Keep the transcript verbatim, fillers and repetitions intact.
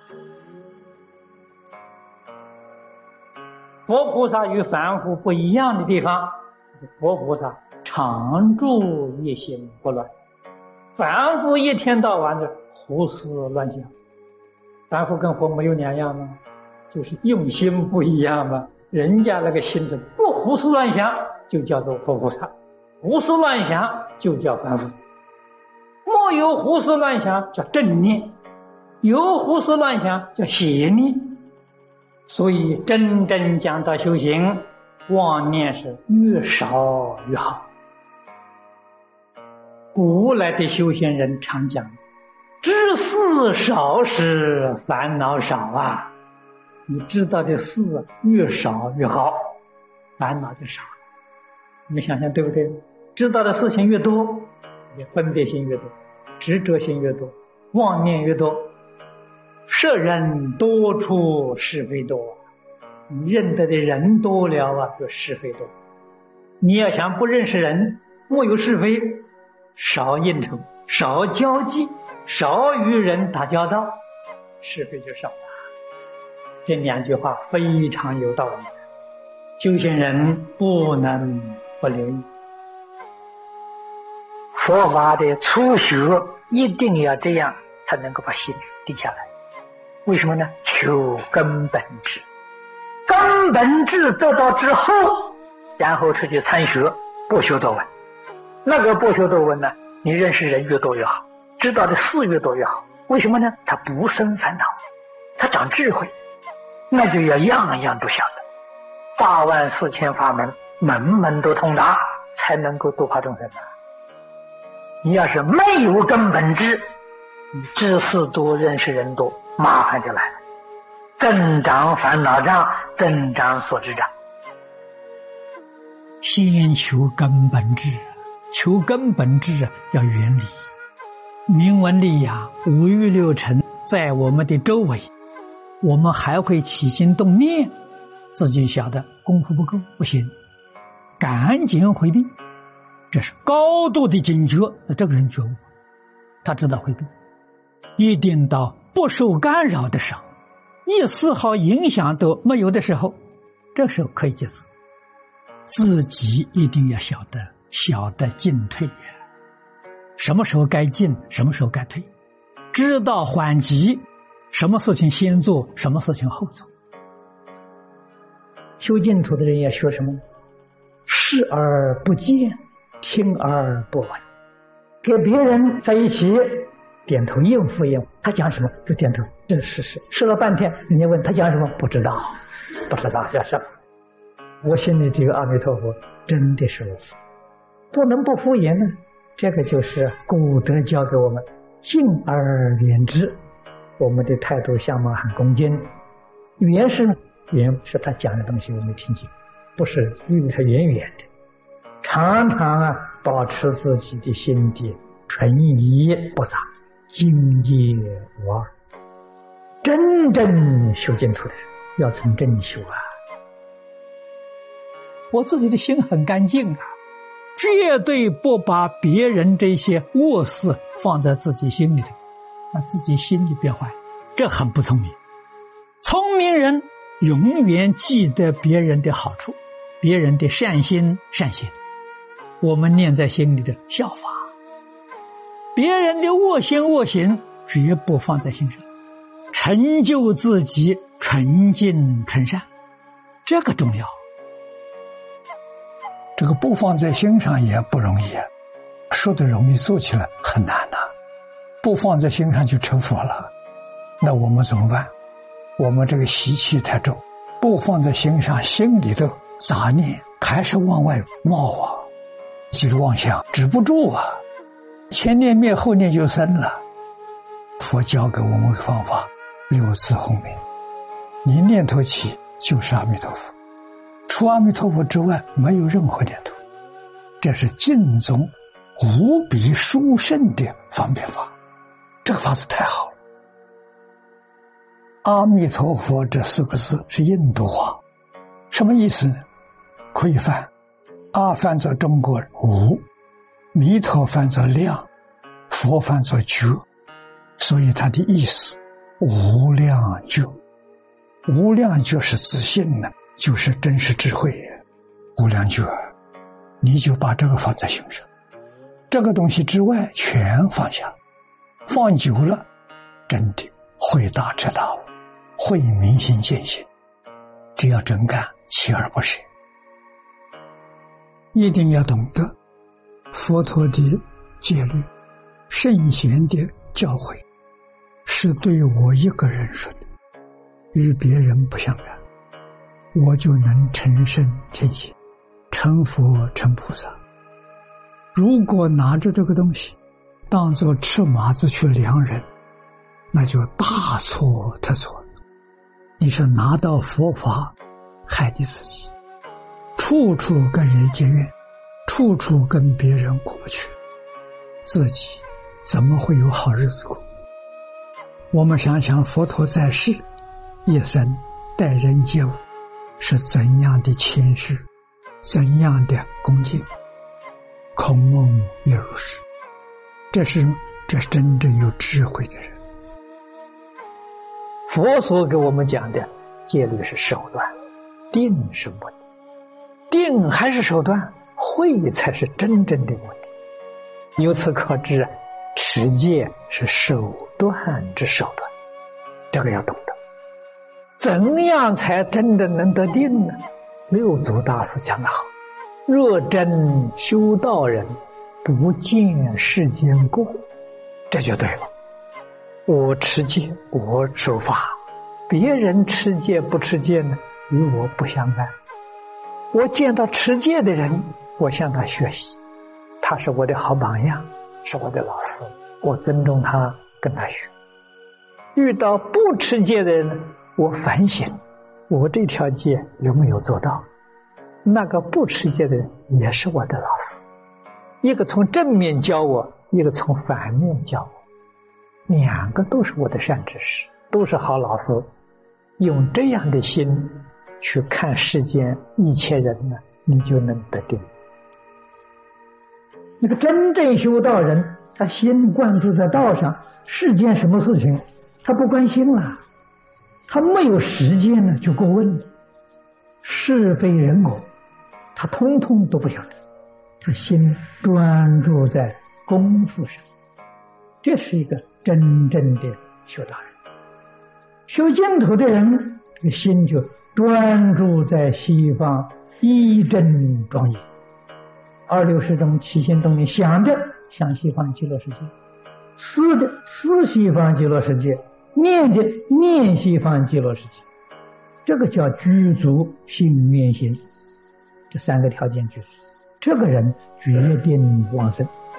佛菩萨与凡夫不一样的地方，佛菩萨常住一心不乱，凡夫一天到晚的胡思乱想。凡夫跟佛没有两样吗？就是用心不一样嘛。人家那个心是不胡思乱想，就叫做佛菩萨；胡思乱想就叫凡夫。没有胡思乱想叫正念，有胡思乱想叫邪念。所以真正讲到修行，妄念是越少越好。古来的修行人常讲，知事少时烦恼少啊。你知道的事越少越好，烦恼就少了。你们想想对不对？知道的事情越多，你分别心越多，执着心越多，妄念越多。识人多处是非多，你认得的人多了啊，就是非多。你要想不认识人，没有是非，少应酬，少交际，少与人打交道，是非就少了。这两句话非常有道理，修行人不能不留意。佛法的初学一定要这样，才能够把心定下来。为什么呢？求根本智，根本智得到之后，然后出去参学，不修多闻。那个不修多闻呢，你认识人越多越好，知道的事越多越好。为什么呢？他不生烦恼，他长智慧，那就要样样都晓得，八万四千法门，门门都通达，才能够度化众生啊。你要是没有根本智，你知识多，认识人多，麻烦就来了，增长烦恼障，增长所知障。 先求根本智，求根本智要远离名闻利养、五欲六尘在我们的周围，我们还会起心动念，自己晓得功夫不够，不行，赶紧回避。这是高度的警觉，这个人觉悟，他知道回避，一定到不受干扰的时候，一丝毫影响都没有的时候，这时候可以结束。自己一定要晓得晓得进退，什么时候该进，什么时候该退，知道缓急，什么事情先做，什么事情后做。 修净土的人要学什么？视而不见，听而不闻。跟别人在一起点头应付应付，他讲什么就点头，这是是说了半天，人家问他讲什么，不知道，不知道叫什么。我心里这个阿弥陀佛真的是如此，不能不敷衍呢。这个就是古德教给我们敬而远之，我们的态度相貌很恭敬。远是远是他讲的东西我没听见，不是离他远远的，常常啊保持自己的心地纯一不杂，精业无二。真正修净土的人要从这里修啊。 我自己的心很干净啊，绝对不把别人这些恶事放在自己心里头，把自己心里变坏，这很不聪明。聪明人永远记得别人的好处，别人的善心善行，我们念在心里的效法，别人的恶行恶行绝不放在心上，成就自己纯净纯善，这个重要。 这个不放在心上也不容易，说的容易，做起来很难呐、啊。不放在心上就成佛了，那我们怎么办？我们这个习气太重，不放在心上，心里头杂念还是往外冒啊，就是妄想止不住啊，前念灭后念就生了。佛教给我们个方法，六字后面你念头起就是阿弥陀佛，除阿弥陀佛之外没有任何念头，这是净宗无比殊胜的方便法，这个法子太好了。阿弥陀佛这四个字是印度话，什么意思呢？可以翻，阿翻作中国无，弥陀翻作量，佛翻作觉，所以它的意思无量觉。无量觉是自信呢，就是真实智慧。无量觉，你就把这个放在心上，这个东西之外全放下，放久了，真的会大知道，会明心见性。只要真干，锲而不舍。一定要懂得佛陀的戒律，圣贤的教诲，是对我一个人说的，与别人不相干，我就能成圣天性，成佛成菩萨。如果拿着这个东西当作尺麻子去量人，那就大错特错了。你是拿到佛法害你自己，处处跟人结怨，处处跟别人过不去，自己怎么会有好日子过？我们想想佛陀在世一生待人接物是怎样的谦虚，怎样的恭敬，孔孟也如是。这是这是真正有智慧的人。 佛所给我们讲的戒律是手段，定是目的。定还是手段，慧才是真正的目的。由此可知，持戒是手段之手段，这个要懂得。怎样才真的能得定呢？六祖大师讲得好，若真修道人，不见世间过，这就对了。我持戒，我守法，别人持戒不持戒呢，与我不相干。我见到持戒的人，我向他学习，他是我的好榜样，是我的老师，我尊重他，跟他学。遇到不持戒的人呢，我反省，我这条戒有没有做到？那个不持戒的人也是我的老师，一个从正面教我，一个从反面教我，两个都是我的善知识，都是好老师。用这样的心去看世间一切人呢，你就能得定。 那个真正修道人，他心灌注在道上，世间什么事情他不关心了，他没有时间呢去过问是非人我，他通通都不晓得，他心专注在功夫上，这是一个真正的修道人。修净土的人，这个心就专注在西方一真庄严，二六时中起心动念，想着想西方极乐世界，思着思西方极乐世界，念着念西方极乐世界，这个叫具足信愿行，这三个条件具足，这个人决定往生。